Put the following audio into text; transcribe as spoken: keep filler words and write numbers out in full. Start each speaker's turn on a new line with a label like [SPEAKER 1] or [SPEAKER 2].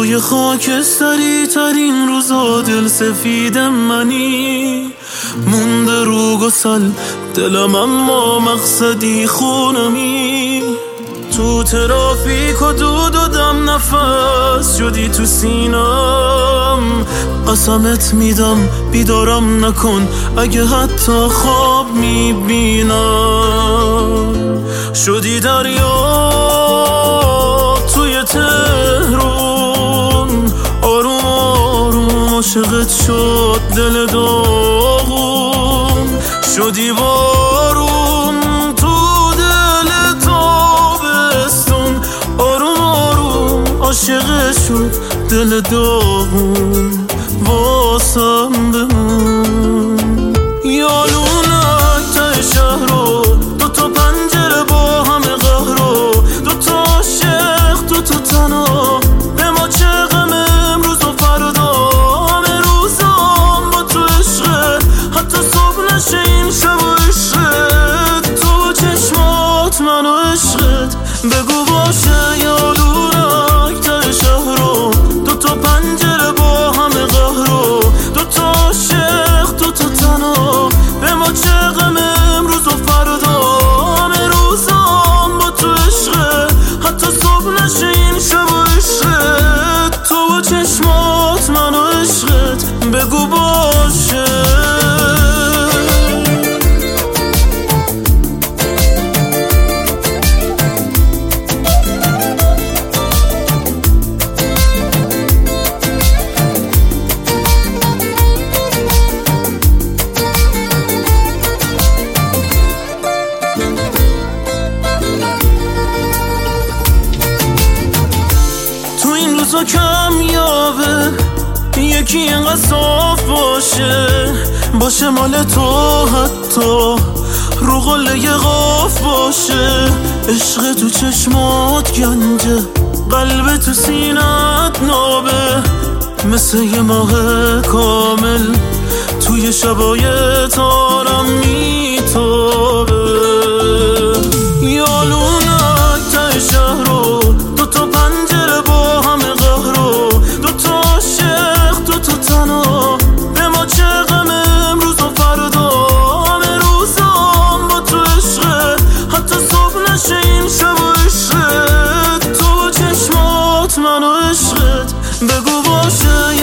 [SPEAKER 1] توی خاکستری ترین روزا دل سفید منی، مونده رو گسل دلم اما مقصدی خونمی. تو ترافیک و دود و دم نفس شدی تو سینم، قسمت میدم بیدارم نکن اگه حتی خواب میبینم. شدی دریا توی تهرون، آروم آروم عاشقت شد دل داغون. شدی بارون تو دل تابستون، آروم آروم عاشقت شد دل داغون. واسم بمون یالونک ته شهر رو، دو تا پنجره با همه قهر رو، دو تا عاشق دو تا تنها. به ما چه غم امروز و فردا، همه روزام با تو عشقه، حتی صبح نشه این شب و عشقت. تو چشمات من و عشقت بگو باشه. یالونک ته شهر رو، دو تا پنجره با همه قهر رو، دو تا عاشق دو تا تنها. به ما چه غم امروز و فردا، همه روزام با تو عشقه، حتی صبح نشه این شب و عشقت. تو با چشمات من و عشقت بگو باشه. روزا کمیابه یکی اینقدر صاف باشه، باشه مال تو، حتی رو قله قاف باشه. عشق تو چشمات گنجه، قلب تو سینت نابه، مثل یه ماه کامل توی شبای تارم میتابه. یالونک ته شهر رو، دو تا پنجره با همه قهر رو، دو تا عاشق دو تا تنها. به ما چه غم امروز و فردا، همه روزام با تو عشقه، حتی صبح نشه این شب و عشقت. تو چشمات من و عشقت بگو باشه.